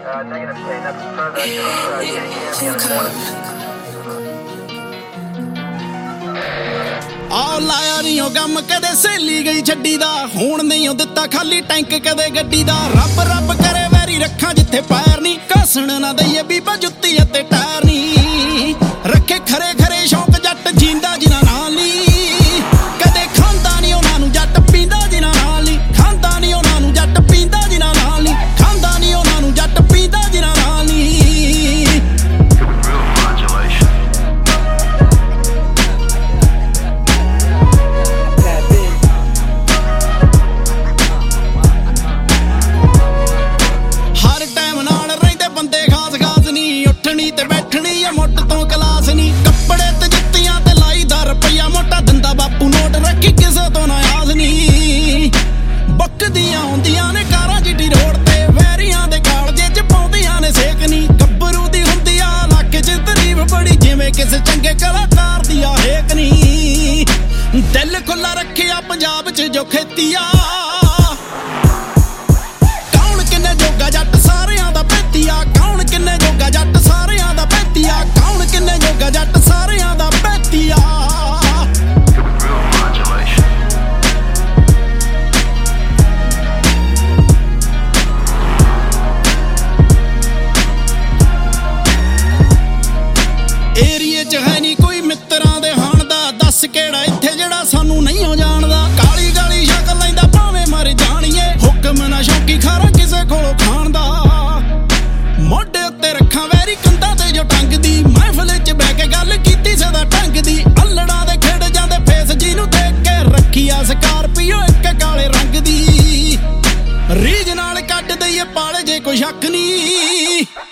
ਆਹ ਲਾਇਆ ਨੀ ਉਹ ਗਮ ਕਦੇ ਸਹੇਲੀ ਗਈ ਛੱਡੀ ਦਾ, ਹੁਣ ਨਹੀਂ ਉਹ ਦਿੱਤਾ ਖਾਲੀ ਟੈਂਕ ਕਦੇ ਗੱਡੀ ਦਾ। ਰੱਬ ਰੱਬ ਕਰੇ ਵੈਰੀ ਰੱਖਾਂ ਜਿੱਥੇ ਪੈਰ ਨੀ, ਘਸਣ ਨਾ ਦਈਏ ਬੀਬਾ ਜੁੱਤੀ ਅਤੇ ਟਾਇਰ ਨੀ। ਰੱਖੇ ਖਰੇ ਖਰੇ ਸ਼ੌਂਕ ਜੱਟ ਜੀਂਦਾ ਜਿਨ੍ਹਾਂ ਨਾਲ ਨੀ, ਕਦੇ ਖਾਂਦਾ ਨੀ ਉਹਨਾਂ ਨੂੰ ਜੱਟ ਪੀਂਦਾ ਜਿਨ੍ਹਾਂ ਨਾਲ ਨੀ। ਖਾਂਦਾ ਨੀ ਉਹਨਾਂ ਨੂੰ ਜੱਟ ਪੀਂਦਾ ਜਿਨ੍ਹਾਂ ਨਾਲ ਨੀ, ਖਾਂਦਾ ਨੀ ਉਹਨਾਂ ਨੂੰ ਜੱਟ ਪੀਂਦਾ ਜਿਨ੍ਹਾਂ ਨਾਲ ਨੀ। ਉੱਠਣੀ ਤੇ ਬੈਠਣੀ ਆ ਮੁੱਢ ਤੋਂ ਕਲਾਸ ਨੀ, ਕੱਪੜੇ ਤੇ ਜੁੱਤੀਆਂ ਤੇ ਲਾਈਦਾ ਰੁਪਈਆ ਮੋਟਾ, ਦਿੰਦਾ ਬਾਪੂ ਨੋਟ ਰੱਖੀ ਕਿਸੇ ਤੋਂ ਨਾ ਆਸ ਨੀ। ਬੱਕਦੀਆਂ ਹੁੰਦੀਆਂ ਨੇ ਕਾਰਾਂ ਜਿੱਡੀ ਰੋਡ ਤੇ, ਵੈਰੀਆਂ ਦੇ ਕਾਲਜੇ ਚ ਪਾਉਂਦੀਆਂ ਨੇ ਸੇਕ ਨੀ। ਗੱਭਰੂ ਦੀ ਹੁੰਦੀ ਆ ਲੱਕ ਚ ਤਾਰੀਫ ਬੜੀ, ਜਿਵੇਂ ਕਿਸੇ ਚੰਗੇ ਕਲਾਕਾਰ ਦੀ ਆ ਹੇਕ ਨੀ। ਦਿਲ ਖੁੱਲਾ ਰੱਖਿਆ ਪੰਜਾਬ ਚ ਜੋ ਖੇਤੀ ਆ, ਕੌਣ ਕਿੰਨੇ ਜੋਗਾ ਜੱਟ ਸਾਰਿਆਂ ਦਾ ਭੇਤੀਆ। ਕੌਣ ਕਿੰਨੇ ਜੋਗਾ ਜੱਟ ਸਾਰਿਆਂ ਦਾ ਭੇਤੀਆ, ਕੌਣ ਕਿੰਨੇ ਜੋਗਾ ਜੱਟ ਸਾਰਿਆਂ ਦਾ ਭੇਤੀਆ। ਏਰੀਏ ਚ ਹੈ ਨੀ ਕੋਈ ਮਿੱਤਰਾਂ ਦੇ ਹਾਣ ਦਾ, ਦੱਸ ਕਿਹੜਾ ਇੱਥੇ ਜਿਹੜਾ ਸਾਨੂੰ ਨਹੀਂ ਹੋ ਜਾਣਦਾ। ਕਾਲੀ ਗਾਲੀ ਸ਼ਕਲ ਲੈਂਦਾ ਭਾਵੇਂ ਮਰ ਜਾਣੀਏ, ਹੁਕਮ ਨਾ ਸ਼ੌਕੀ ਖਾਰਾ ਕਿਸੇ ਕੋਲੋਂ ਖਾਣ ਦਾ। ਮੋਢੇ ਉੱਤੇ ਰੱਖਾਂ ਵੈਰੀ ਕੰਧਾਂ ਤੇ ਜੋ ਟੰਗਦੀ, ਮਹਿਫਲ ਚ ਬਹਿ ਕੇ ਗੱਲ ਕੀਤੀ ਸਦਾ ਢੰਗ ਦੀ। ਅੱਲੜਾਂ ਦੇ ਖੇਡ ਜਾਂਦੇ ਫੇਸ ਜੀ ਨੂੰ ਦੇਖ ਕੇ, ਰੱਖੀ ਆ ਸਕਾਰਪੀਓ ਇੱਕ ਕਾਲੇ ਰੰਗ ਦੀ। ਰੀਝ ਨਾਲ ਕੱਢ ਦਈਏ ਪਾਲੇ ਜੇ ਕੋਈ ਸ਼ੱਕ ਨੀ।